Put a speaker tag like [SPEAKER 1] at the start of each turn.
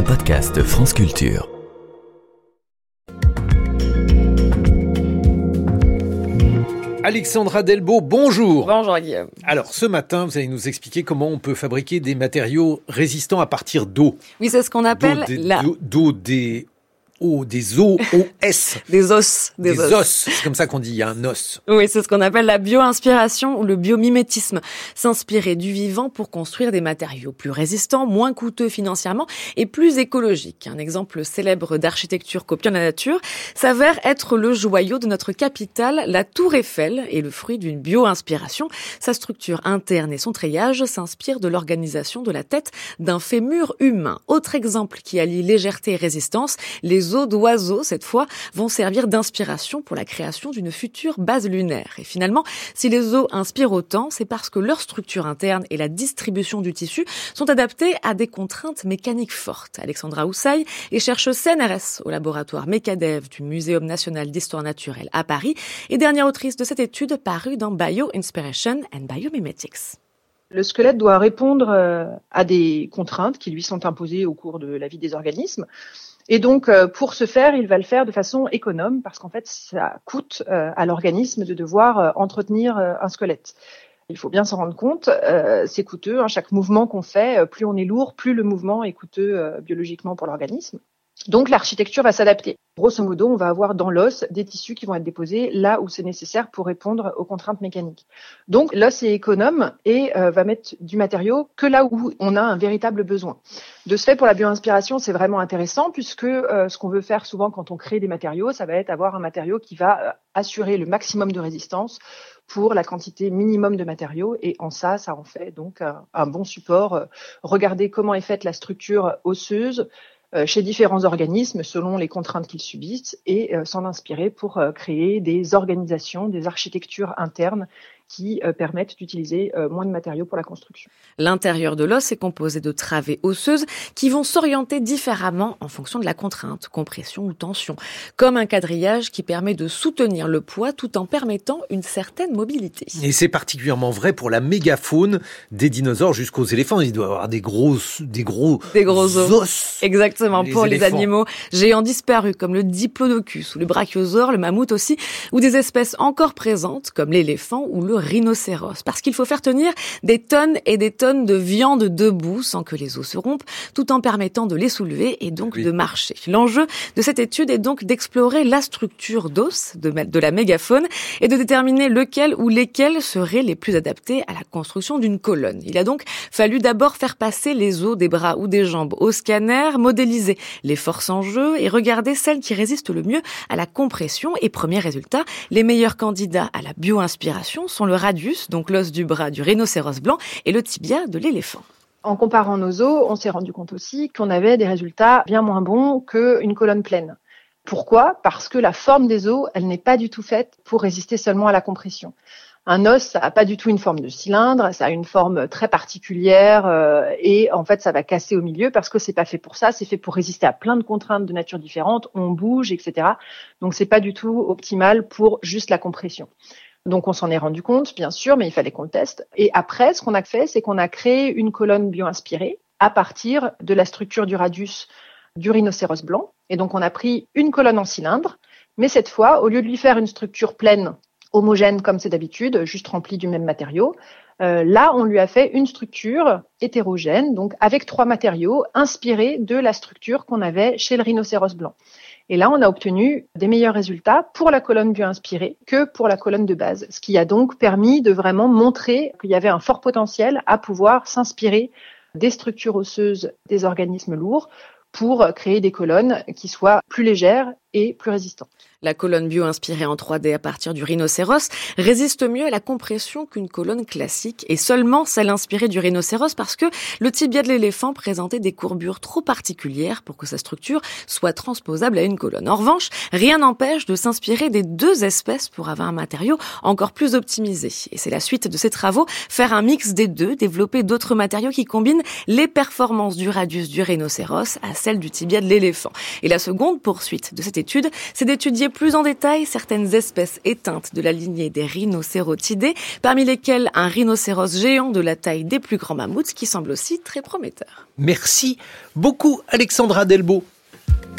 [SPEAKER 1] un podcast France Culture.
[SPEAKER 2] Alexandra Delbo, bonjour.
[SPEAKER 3] Bonjour Guillaume.
[SPEAKER 2] Alors ce matin, vous allez nous expliquer comment on peut fabriquer des matériaux résistants à partir d'eau.
[SPEAKER 3] Oui, c'est ce qu'on appelle
[SPEAKER 2] des OS.
[SPEAKER 3] Des os.
[SPEAKER 2] Des os, c'est comme ça qu'on dit, il y a un os.
[SPEAKER 3] Oui, c'est ce qu'on appelle la bio-inspiration ou le biomimétisme. S'inspirer du vivant pour construire des matériaux plus résistants, moins coûteux financièrement et plus écologiques. Un exemple célèbre d'architecture copiant la nature s'avère être le joyau de notre capitale, la Tour Eiffel, et le fruit d'une bio-inspiration. Sa structure interne et son treillage s'inspirent de l'organisation de la tête d'un fémur humain. Autre exemple qui allie légèreté et résistance, les os d'oiseaux, cette fois, vont servir d'inspiration pour la création d'une future base lunaire. Et finalement, si les os inspirent autant, c'est parce que leur structure interne et la distribution du tissu sont adaptées à des contraintes mécaniques fortes. Alexandra Houssaye est chercheuse CNRS au laboratoire Mecadev du Muséum national d'histoire naturelle à Paris et dernière autrice de cette étude parue dans Bio-Inspiration and Biomimetics.
[SPEAKER 4] Le squelette doit répondre à des contraintes qui lui sont imposées au cours de la vie des organismes. Et donc, pour ce faire, il va le faire de façon économe parce qu'en fait, ça coûte à l'organisme de devoir entretenir un squelette. Il faut bien s'en rendre compte, c'est coûteux. Chaque mouvement qu'on fait, plus on est lourd, plus le mouvement est coûteux biologiquement pour l'organisme. Donc, l'architecture va s'adapter. Grosso modo, on va avoir dans l'os des tissus qui vont être déposés là où c'est nécessaire pour répondre aux contraintes mécaniques. Donc, l'os est économe et va mettre du matériau que là où on a un véritable besoin. De ce fait, pour la bio-inspiration, c'est vraiment intéressant puisque ce qu'on veut faire souvent quand on crée des matériaux, ça va être avoir un matériau qui va assurer le maximum de résistance pour la quantité minimum de matériaux. Et en ça en fait donc un bon support. Regardez comment est faite la structure osseuse chez différents organismes selon les contraintes qu'ils subissent et s'en inspirer pour créer des organisations, des architectures internes qui permettent d'utiliser moins de matériaux pour la construction.
[SPEAKER 3] L'intérieur de l'os est composé de travées osseuses qui vont s'orienter différemment en fonction de la contrainte, compression ou tension, comme un quadrillage qui permet de soutenir le poids tout en permettant une certaine mobilité.
[SPEAKER 2] Et c'est particulièrement vrai pour la mégafaune des dinosaures jusqu'aux éléphants. Il doit y avoir des gros os.
[SPEAKER 3] Exactement, pour les animaux géants disparus comme le diplodocus ou le brachiosaure, le mammouth aussi, ou des espèces encore présentes comme l'éléphant ou le rhinocéros, parce qu'il faut faire tenir des tonnes et des tonnes de viande debout sans que les os se rompent, tout en permettant de les soulever et donc de marcher. L'enjeu de cette étude est donc d'explorer la structure d'os de la mégafaune et de déterminer lequel ou lesquels seraient les plus adaptés à la construction d'une colonne. Il a donc fallu d'abord faire passer les os des bras ou des jambes au scanner, modéliser les forces en jeu et regarder celles qui résistent le mieux à la compression. Et premier résultat, les meilleurs candidats à la bio-inspiration sont le radius, donc l'os du bras du rhinocéros blanc, et le tibia de l'éléphant.
[SPEAKER 4] En comparant nos os, on s'est rendu compte aussi qu'on avait des résultats bien moins bons qu'une colonne pleine. Pourquoi ? Parce que la forme des os, elle n'est pas du tout faite pour résister seulement à la compression. Un os, ça n'a pas du tout une forme de cylindre, ça a une forme très particulière et en fait, ça va casser au milieu parce que c'est pas fait pour ça, c'est fait pour résister à plein de contraintes de nature différente, on bouge, etc. Donc, c'est pas du tout optimal pour juste la compression. Donc, on s'en est rendu compte, bien sûr, mais il fallait qu'on le teste. Et après, ce qu'on a fait, c'est qu'on a créé une colonne bio-inspirée à partir de la structure du radius du rhinocéros blanc. Et donc, on a pris une colonne en cylindre, mais cette fois, au lieu de lui faire une structure pleine, homogène comme c'est d'habitude, juste remplie du même matériau, là, on lui a fait une structure hétérogène, donc avec 3 matériaux inspirés de la structure qu'on avait chez le rhinocéros blanc. Et là, on a obtenu des meilleurs résultats pour la colonne bio-inspirée que pour la colonne de base, ce qui a donc permis de vraiment montrer qu'il y avait un fort potentiel à pouvoir s'inspirer des structures osseuses des organismes lourds pour créer des colonnes qui soient plus légères et plus résistantes.
[SPEAKER 3] La colonne bio-inspirée en 3D à partir du rhinocéros résiste mieux à la compression qu'une colonne classique et seulement celle inspirée du rhinocéros parce que le tibia de l'éléphant présentait des courbures trop particulières pour que sa structure soit transposable à une colonne. En revanche, rien n'empêche de s'inspirer des 2 espèces pour avoir un matériau encore plus optimisé. Et c'est la suite de ces travaux, faire un mix des 2, développer d'autres matériaux qui combinent les performances du radius du rhinocéros à celles du tibia de l'éléphant. Et la seconde poursuite de cette étude, c'est d'étudier plus en détail certaines espèces éteintes de la lignée des rhinocérotidae, parmi lesquelles un rhinocéros géant de la taille des plus grands mammouths qui semble aussi très prometteur.
[SPEAKER 2] Merci beaucoup Alexandra Delbo.